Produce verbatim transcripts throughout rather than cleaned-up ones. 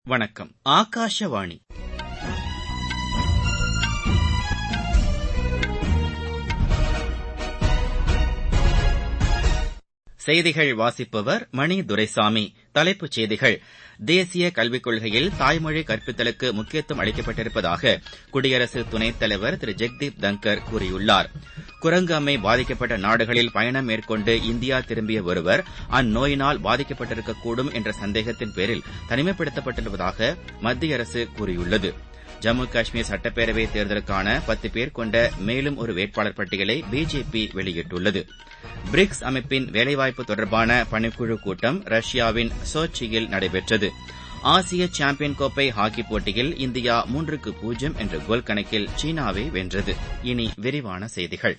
வணக்கம். ஆகாஷவாணி. செய்திகள் வாசிப்பவர் மணி துரைசாமி. தலைப்புச் செய்திகள். தேசிய கல்விக் கொள்கையில் தாய்மொழி கற்பித்தலுக்கு முக்கியத்துவம் அளிக்கப்பட்டிருப்பதாக குடியரசு துணைத் தலைவர் திரு ஜெக்தீப் தங்கர் கூறியுள்ளார். குரங்கு அம்மை பாதிக்கப்பட்ட நாடுகளில் பயணம் மேற்கொண்டு இந்தியா திரும்பிய ஒருவர் அந்நோயினால் பாதிக்கப்பட்டிருக்கக்கூடும் என்ற சந்தேகத்தின் பேரில் தனிமைப்படுத்தப்பட்டுள்ளதாக மத்திய அரசு கூறியுள்ளது. ஜம்மு காஷ்மீர் சட்டப்பேரவைத் தேர்தலுக்கான பத்து பேர் கொண்ட மேலும் ஒரு வேட்பாளர் பட்டியலை பிஜேபி வெளியிட்டுள்ளது. பிரிக்ஸ் அமைப்பின் வேலைவாய்ப்பு தொடர்பான பணிக்குழு கூட்டம் ரஷ்யாவின் சோச்சியில் நடைபெற்றது. ஆசிய சாம்பியன் கோப்பை ஹாக்கிப் போட்டியில் இந்தியா மூன்றுக்கு பூஜ்ஜியம் என்ற கோல் கணக்கில் சீனாவை வென்றது. இனி விரிவான செய்திகள்.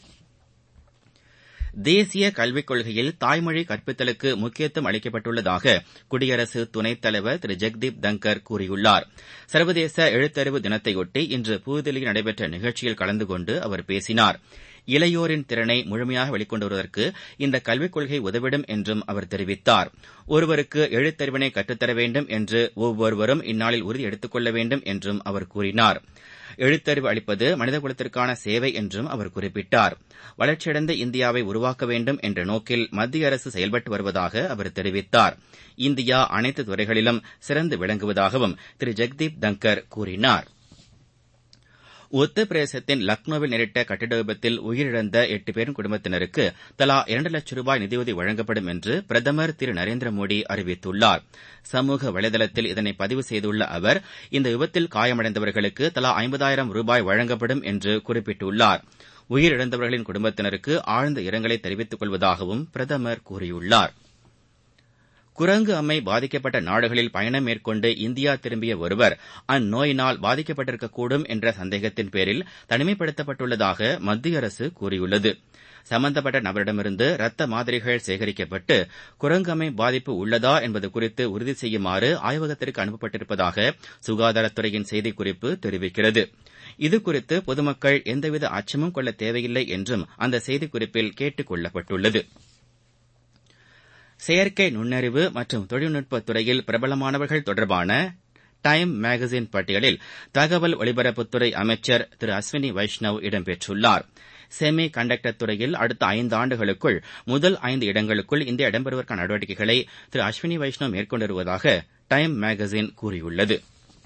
தேசிய கல்விக் கொள்கையில் தாய்மொழி கற்பித்தலுக்கு முக்கியத்துவம் அளிக்கப்பட்டுள்ளதாக குடியரசு துணைத் தலைவர் திரு ஜெக்தீப் தங்கர் கூறியுள்ளார். சர்வதேச எழுத்தறிவு தினத்தையொட்டி இன்று புதுதில்லியில் நடைபெற்ற நிகழ்ச்சியில் கலந்து கொண்டு அவர் பேசினார். இளையோரின் திறனை முழுமையாக வெளிக்கொண்டு வருவதற்கு இந்த கல்விக் கொள்கை உதவிடும் என்றும் அவர் தெரிவித்தார். ஒருவருக்கு எழுத்தறிவினை கற்றுத்தர வேண்டும் என்று ஒவ்வொருவரும் இந்நாளில் உறுதி எடுத்துக் கொள்ள வேண்டும் என்றும் அவர் கூறினார். எழுத்தறிவு அளிப்பது மனிதகுலத்திற்கான சேவை என்றும் அவர் குறிப்பிட்டார். வளர்ச்சியடைந்த இந்தியாவை உருவாக்க வேண்டும் என்ற நோக்கில் மத்திய அரசு செயல்பட்டு வருவதாக அவர் தெரிவித்தார். இந்தியா அனைத்து துறைகளிலும் சிறந்து விளங்குவதாகவும் திரு ஜெக்தீப் தங்கர் கூறினார். உத்தரப்பிரதேசத்தின் லக்னோவில் நேரிட்ட கட்டிட விபத்தில் உயிரிழந்த எட்டு பேரின் குடும்பத்தினருக்கு தலா இரண்டு லட்சம் ரூபாய் நிதியுதவி வழங்கப்படும் என்று பிரதமர் திரு நரேந்திர மோடி அறிவித்துள்ளார். சமூக வலைதளத்தில் இதனை பதிவு செய்துள்ள அவர் இந்த விபத்தில் காயமடைந்தவர்களுக்கு தலா ஐம்பதாயிரம் ரூபாய் வழங்கப்படும் என்று குறிப்பிட்டுள்ளார். உயிரிழந்தவர்களின் குடும்பத்தினருக்கு ஆழ்ந்த இரங்கலை தெரிவித்துக் கொள்வதாகவும் பிரதமர் கூறியுள்ளார். குரங்கு அம்மை பாதிக்கப்பட்ட நாடுகளில் பயணம் மேற்கொண்டு இந்தியா திரும்பிய ஒருவர் அந்நோயினால் பாதிக்கப்பட்டிருக்கக்கூடும் என்ற சந்தேகத்தின் பேரில் தனிமைப்படுத்தப்பட்டுள்ளதாக மத்திய அரசு கூறியுள்ளது. சம்பந்தப்பட்ட நபரிடமிருந்து ரத்த மாதிரிகள் சேகரிக்கப்பட்டு குரங்கு அம்மை பாதிப்பு உள்ளதா என்பது குறித்து உறுதி செய்யுமாறு ஆய்வகத்திற்கு அனுப்பப்பட்டிருப்பதாக சுகாதாரத்துறையின் செய்திக்குறிப்பு தெரிவிக்கிறது. இதுகுறித்து பொதுமக்கள் எந்தவித அச்சமும் கொள்ள தேவையில்லை என்றும் அந்த செய்திக்குறிப்பில் கேட்டுக் கொள்ளப்பட்டுள்ளது. செயற்கை நுண்ணறிவு மற்றும் தொழில்நுட்பத் துறையில் பிரபலமானவர்கள் தொடர்பான டைம் மேகசின் பட்டியலில் தகவல் ஒலிபரப்புத்துறை அமைச்சர் திரு அஸ்வினி வைஷ்ணவ் இடம்பெற்றுள்ளார். செமி கண்டக்டர் துறையில் அடுத்த ஐந்து ஆண்டுகளுக்குள் முதல் ஐந்து இடங்களுக்குள் இந்தியா இடம்பெறுவதற்கான நடவடிக்கைகளை திரு அஸ்வினி வைஷ்ணவ் மேற்கொண்டு வருவதாக டைம் மேகசின் கூறியுள்ளது.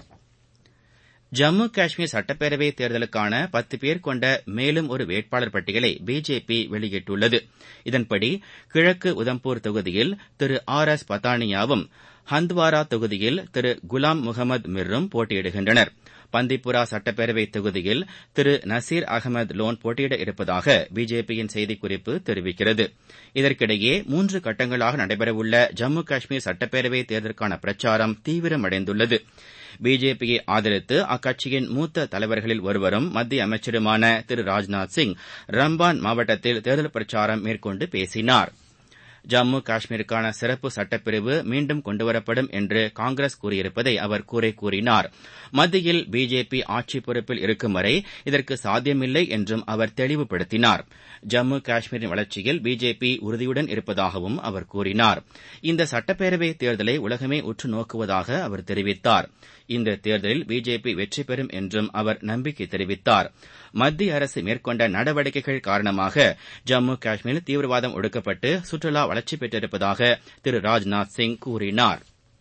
ஜம்மு காஷ்மீர் சட்டப்பேரவைத் தேர்தலுக்கான பத்து பேர் கொண்ட மேலும் ஒரு வேட்பாளர் பட்டியலை பிஜேபி வெளியிட்டுள்ளது. இதன்படி கிழக்கு உதம்பூர் தொகுதியில் திரு ஆர் எஸ் பத்தானியாவும், ஹந்த்வாரா தொகுதியில் திரு குலாம் முகமது மிர்ரும் போட்டியிடுகின்றனர். பந்திப்புரா சட்டப்பேரவைத் தொகுதியில் திரு நசீர் அகமது லோன் போட்டியிட இருப்பதாக பிஜேபியின் செய்திக்குறிப்பு தெரிவிக்கிறது. இதற்கிடையே மூன்று கட்டங்களாக நடைபெறவுள்ள ஜம்மு காஷ்மீர் சட்டப்பேரவைத் தேர்தலுக்கான பிரச்சாரம் தீவிரமடைந்துள்ளது. பிஜேபியை ஆதரித்து அக்கட்சியின் மூத்த தலைவர்களில் ஒருவரும் மத்திய அமைச்சருமான திரு ராஜ்நாத் சிங் ரம்பான் மாவட்டத்தில் தேர்தல் பிரச்சாரம் மேற்கொண்டு பேசினார். ஜம்மு காஷ்மீருக்கான சிறப்பு சட்டப்பிரிவு மீண்டும் கொண்டுவரப்படும் என்று காங்கிரஸ் கூறியிருப்பதை அவர் குறை கூறினார். மத்தியில் பிஜேபி ஆட்சி பொறுப்பில் இருக்கும் வரை இதற்கு சாத்தியமில்லை என்றும் அவர் தெளிவுபடுத்தினார். ஜம்மு காஷ்மீரின் வளர்ச்சியில் பிஜேபி உறுதியுடன் இருப்பதாகவும் அவர் கூறினார். இந்த சட்டப்பேரவை தேர்தலை உலகமே உற்று நோக்குவதாக அவர் தெரிவித்தார். இந்த தேர்தலில் பிஜேபி வெற்றி பெறும் என்றும் அவர் நம்பிக்கை தெரிவித்தார். மத்திய அரசு மேற்கொண்ட நடவடிக்கைகள் காரணமாக ஜம்மு காஷ்மீரில் தீவிரவாதம் ஒடுக்கப்பட்டு சுற்றுலா வளர்ச்சி பெற்றிருப்பதாக திரு ராஜ்நாத் சிங் கூறினார்.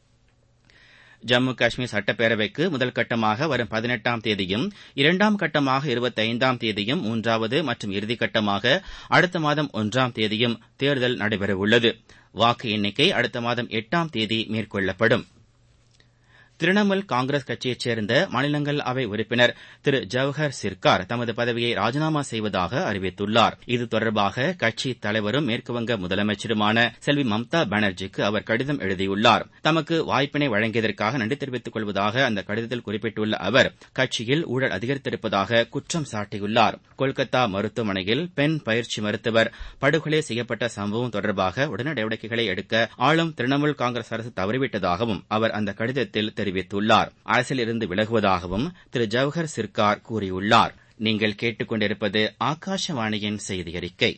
ஜம்மு காஷ்மீர் சட்டப்பேரவைக்கு முதல் கட்டமாக வரும் பதினெட்டாம் தேதியும், இரண்டாம் கட்டமாக இருபத்தைந்தாம் தேதியும், மூன்றாவது மற்றும் இறுதிக்கட்டமாக அடுத்த மாதம் ஒன்றாம் தேதியும் தேர்தல் நடைபெறவுள்ளது. வாக்கு எண்ணிக்கை அடுத்த மாதம் எட்டாம் தேதி மேற்கொள்ளப்படும். திரிணாமுல் காங்கிரஸ் கட்சியைச் சேர்ந்த மாநிலங்களவை உறுப்பினர் திரு ஜவஹர் சிர்கார் தமது பதவியை ராஜினாமா செய்வதாக அறிவித்துள்ளார். இது தொடர்பாக கட்சித் தலைவரும் மேற்குவங்க முதலமைச்சருமான செல்வி மம்தா பானர்ஜிக்கு அவர் கடிதம் எழுதியுள்ளார். தமக்கு வாய்ப்பினை வழங்கியதற்காக நன்றி தெரிவித்துக் கொள்வதாக அந்த கடிதத்தில் குறிப்பிட்டுள்ள அவர் கட்சியில் ஊழல் அதிகரித்திருப்பதாக குற்றம் சாட்டியுள்ளார். கொல்கத்தா மருத்துவமனையில் பெண் பயிற்சி மருத்துவர் படுகொலை செய்யப்பட்ட சம்பவம் தொடர்பாக உடனடி நடவடிக்கைகளை எடுக்க ஆளும் திரிணாமுல் காங்கிரஸ் அரசு தவறிவிட்டதாகவும் அவர் அந்த கடிதத்தில் தெரிவித்துள்ளார். அரசில் இருந்து விலகுவதாகவும் திரு ஜவஹர் சிர்கார் கூறியுள்ளார். நீங்கள் கேட்டுக்கொண்டிருப்பது ஆகாஷவாணியின் செய்தி அறிக்கை.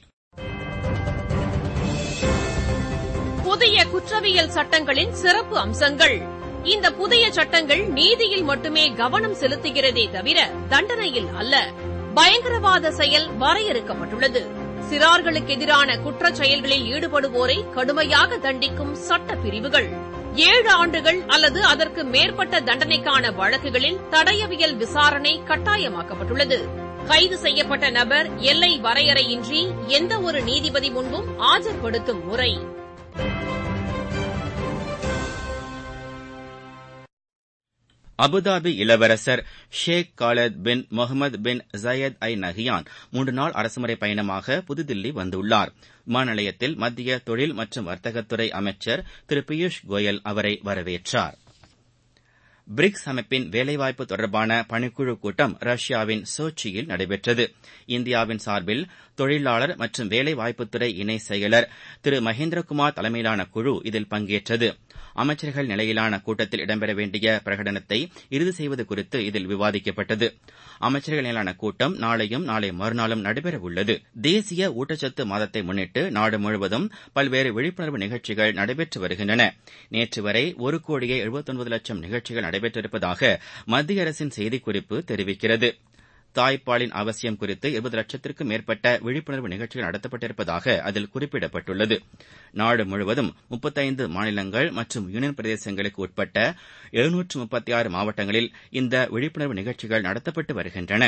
புதிய குற்றவியல் சட்டங்களின் சிறப்பு அம்சங்கள் இந்த புதிய சட்டங்கள் நீதியில் மட்டுமே கவனம் செலுத்துகிறதே தவிர தண்டனையில் அல்ல. பயங்கரவாத செயல் வரையறுக்கப்பட்டுள்ளது. சிறார்களுக்கு எதிரான குற்றச் செயல்களில் ஈடுபடுவோரை கடுமையாக தண்டிக்கும் சட்ட பிரிவுகள், ஏழு ஆண்டுகள் அல்லது அதற்கு மேற்பட்ட தண்டனைக்கான வழக்குகளில் தடயவியல் விசாரணை கட்டாயமாக்கப்பட்டுள்ளது. கைது செய்யப்பட்ட நபர் எல்லை வரையறையின்றி எந்தவொரு நீதிபதி முன்பும் ஆஜர்படுத்தும் முறை. அபுதாபி இளவரசர் Sheikh Khalid bin Mohammed bin Zayed Al Nahyan மூன்று நாள் அரசுமுறை பயணமாக புதுதில்லி வந்துள்ளார். விமான நிலையத்தில் மத்திய தொழில் மற்றும் வர்த்தகத்துறை அமைச்சர் திரு பியூஷ் கோயல் அவரை வரவேற்றார். பிரிக்ஸ் அமைப்பின் வேலைவாய்ப்பு தொடர்பான பணிக்குழு கூட்டம் ரஷ்யாவின் சோச்சியில் நடைபெற்றது. இந்தியாவின் சார்பில் தொழிலாளர் மற்றும் வேலைவாய்ப்புத்துறை இணை செயலர் திரு மகேந்திரகுமார் தலைமையிலான குழு இதில் பங்கேற்றது. அமைச்சர்கள் நிலையிலான கூட்டத்தில் இடம்பெற வேண்டிய பிரகடனத்தை இறுதி செய்வது குறித்து இதில் விவாதிக்கப்பட்டது. அமைச்சர்கள் நிலையிலான கூட்டம் நாளையும் நாளை மறுநாளும் நடைபெறவுள்ளது. தேசிய ஊட்டச்சத்து மாதத்தை முன்னிட்டு நாடு முழுவதும் பல்வேறு விழிப்புணர்வு நிகழ்ச்சிகள் நடைபெற்று வருகின்றன. நேற்று வரை ஒரு கோடியே எழுபத்தொன்பது லட்சம் நிகழ்ச்சிகள் நடைபெற்றிருப்பதாக மத்திய அரசின் செய்திக்குறிப்பு தெரிவிக்கிறது. தாய்ப்பாலின் அவசியம் குறித்து இருபது லட்சத்திற்கும் மேற்பட்ட விழிப்புணர்வு நிகழ்ச்சிகள் நடத்தப்பட்டிருப்பதாக அதில் குறிப்பிடப்பட்டுள்ளது. நாடு முழுவதும் முப்பத்தைந்து மாநிலங்கள் மற்றும் யூனியன் பிரதேசங்களுக்கு உட்பட்ட எழுநூற்று முப்பத்தி ஆறு மாவட்டங்களில் இந்த விழிப்புணர்வு நிகழ்ச்சிகள் நடத்தப்பட்டு வருகின்றன.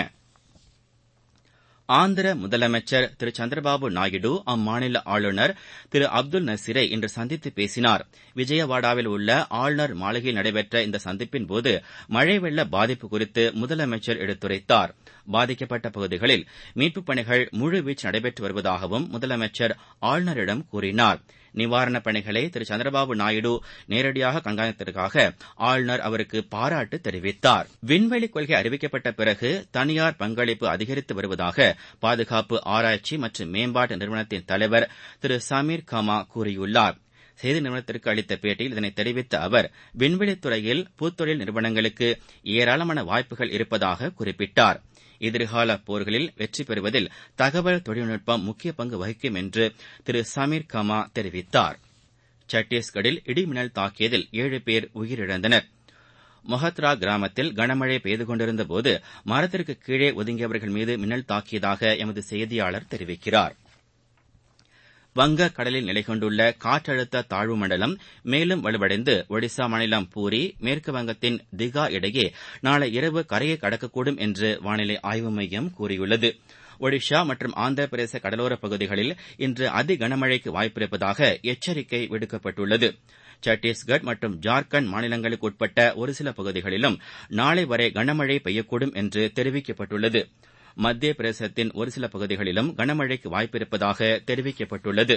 ஆந்திர முதலமைச்சர் திரு சந்திரபாபு நாயுடு அம்மாநில ஆளுநர் திரு அப்துல் நசீரை இன்று சந்தித்து பேசினார். விஜயவாடாவில் உள்ள ஆளுநர் மாளிகையில் நடைபெற்ற இந்த சந்திப்பின்போது மழை வெள்ள பாதிப்பு குறித்து முதலமைச்சர் எடுத்துரைத்தார். பாதிக்கப்பட்ட பகுதிகளில் மீட்புப் பணிகள் முழுவீச்சு நடைபெற்று வருவதாகவும் முதலமைச்சர் ஆளுநரிடம் கூறினார். நிவாரணப் பணிகளை திரு சந்திரபாபு நாயுடு நேரடியாக கண்காணித்ததற்காக ஆளுநர் அவருக்கு பாராட்டு தெரிவித்தார். விண்வெளி கொள்கை அறிவிக்கப்பட்ட பிறகு தனியார் பங்களிப்பு அதிகரித்து வருவதாக பாதுகாப்பு ஆராய்ச்சி மற்றும் மேம்பாட்டு நிறுவனத்தின் தலைவர் திரு சமீர் கமா கூறியுள்ளார். செய்தி நிறுவனத்திற்கு அளித்த பேட்டியில் இதனை தெரிவித்த அவர், விண்வெளித்துறையில் புத்தொழில் நிறுவனங்களுக்கு ஏராளமான வாய்ப்புகள் இருப்பதாக குறிப்பிட்டார். எதிர்கால போர்களில் வெற்றி பெறுவதில் தகவல் தொழில்நுட்பம் முக்கிய பங்கு வகிக்கும் என்று திரு சமீர் கமா தெரிவித்தார். சத்தீஸ்கரில் இடிமின்னல் தாக்கியதில் ஏழு பேர் உயிரிழந்தனர். மொஹத்ரா கிராமத்தில் கனமழை பெய்து கொண்டிருந்தபோது மரத்திற்கு கீழே ஒதுங்கியவர்கள் மீது மின்னல் தாக்கியதாக எமது செய்தியாளர் தெரிவிக்கிறார். வங்கக்கடலில் நிலை கொண்டுள்ள காற்றழுத்த தாழ்வு மண்டலம் மேலும் வலுவடைந்து ஒடிசா மாநிலம் பூரி, மேற்கு வங்கத்தின் திகா இடையே நாளை இரவு கரையை கடக்கக்கூடும் என்று வானிலை ஆய்வு மையம் கூறியுள்ளது. ஒடிஷா மற்றும் ஆந்திர பிரதேச கடலோரப் பகுதிகளில் இன்று அதி கனமழைக்கு வாய்ப்பிருப்பதாக எச்சரிக்கை விடுக்கப்பட்டுள்ளது. சத்தீஸ்கர் மற்றும் ஜார்க்கண்ட் மாநிலங்களுக்கு உட்பட்ட ஒரு சில பகுதிகளிலும் நாளை வரை கனமழை பெய்யக்கூடும் என்று தெரிவிக்கப்பட்டுள்ளது. மத்திய பிரதேசத்தின் ஒரு சில பகுதிகளிலும் கனமழைக்கு வாய்ப்பிருப்பதாக தெரிவிக்கப்பட்டுள்ளது.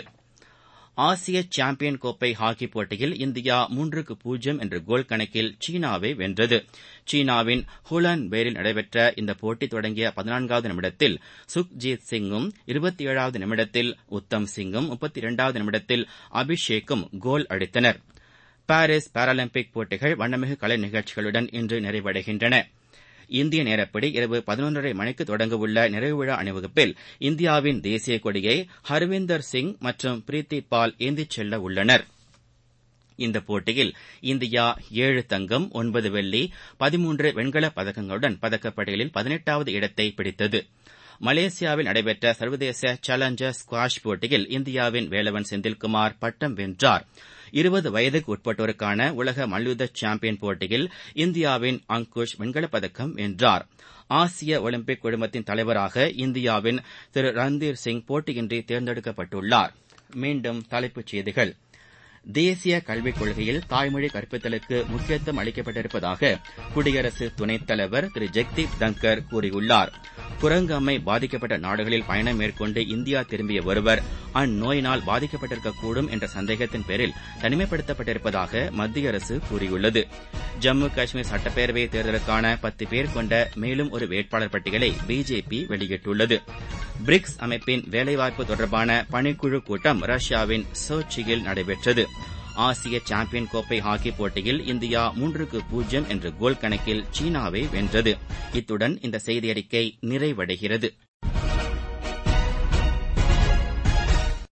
ஆசிய சாம்பியன் கோப்பை ஹாக்கி போட்டியில் இந்தியா மூன்றுக்கு பூஜ்ஜியம் என்ற கோல் கணக்கில் சீனாவை வென்றது. சீனாவின் ஹூலான்பேரில் நடைபெற்ற இந்த போட்டி தொடங்கிய பதினான்காவது நிமிடத்தில் சுக்ஜீத் சிங்கும், இருபத்தி ஏழாவது நிமிடத்தில் உத்தம் சிங்கும், முப்பத்தி இரண்டாவது நிமிடத்தில் அபிஷேக்கும் கோல் அடித்தனர். பாரிஸ் பாராலிம்பிக் போட்டிகள் வண்ணமிகு கலை நிகழ்ச்சிகளுடன் இன்று நிறைவடைகின்றன. இந்திய நேரப்படி இரவு பதினொன்றரை மணிக்கு தொடங்கவுள்ள நிறைவு விழா அணிவகுப்பில் இந்தியாவின் தேசிய கொடியை ஹர்வீந்தர் சிங் மற்றும் பிரீத்தி பால் ஏந்திச் செல்ல உள்ளனர். இந்த போட்டியில் இந்தியா ஏழு தங்கம், ஒன்பது வெள்ளி, பதிமூன்று வெண்கலப் பதக்கங்களுடன் பதக்கப்பட்டியலில் பதினெட்டாவது இடத்தை பிடித்தது. மலேசியாவில் நடைபெற்ற சர்வதேச சேலஞ்சர் ஸ்குவாஷ் போட்டியில் இந்தியாவின் வேலவன் செந்தில்குமார் பட்டம் வென்றார். இருபது வயதுக்கு உட்பட்டோருக்கான உலக மல்யுத்த சாம்பியன் போட்டியில் இந்தியாவின் அங்குஷ் வெண்கலப் பதக்கம் வென்றார். ஆசிய ஒலிம்பிக் குழுமத்தின் தலைவராக இந்தியாவின் திரு ரந்தீர் சிங் போட்டியின்றி தேர்ந்தெடுக்கப்பட்டுள்ளார். மீண்டும் தலைப்புச் செய்திகள். தேசிய கல்விக் கொள்கையில் தாய்மொழி கற்பித்தலுக்கு முக்கியத்துவம் அளிக்கப்பட்டிருப்பதாக குடியரசு துணைத் தலைவர் திரு ஜெக்தீப் தங்கர் கூறியுள்ளார். குரங்கு அம்மை பாதிக்கப்பட்ட நாடுகளில் பயணம் மேற்கொண்டு இந்தியா திரும்பிய ஒருவர் அந்நோயினால் பாதிக்கப்பட்டிருக்கக்கூடும் என்ற சந்தேகத்தின் பேரில் தனிமைப்படுத்தப்பட்டிருப்பதாக மத்திய அரசு கூறியுள்ளது. ஜம்மு காஷ்மீர் சட்டப்பேரவை தேர்தலுக்கான பத்து பேர் கொண்ட மேலும் ஒரு வேட்பாளர் பட்டியலை பிஜேபி வெளியிட்டுள்ளது. பிரிக்ஸ் அமைப்பின் வேலைவாய்ப்பு தொடர்பான பணிக்குழு கூட்டம் ரஷ்யாவின் சோச்சியில் நடைபெற்றது. ஆசிய சாம்பியன் கோப்பை ஹாக்கி போட்டியில் இந்தியா மூன்றுக்கு பூஜ்ஜியம் என்ற கோல் கணக்கில் சீனாவை வென்றது. இத்துடன் இந்த செய்தியறிக்கை நிறைவடைகிறது.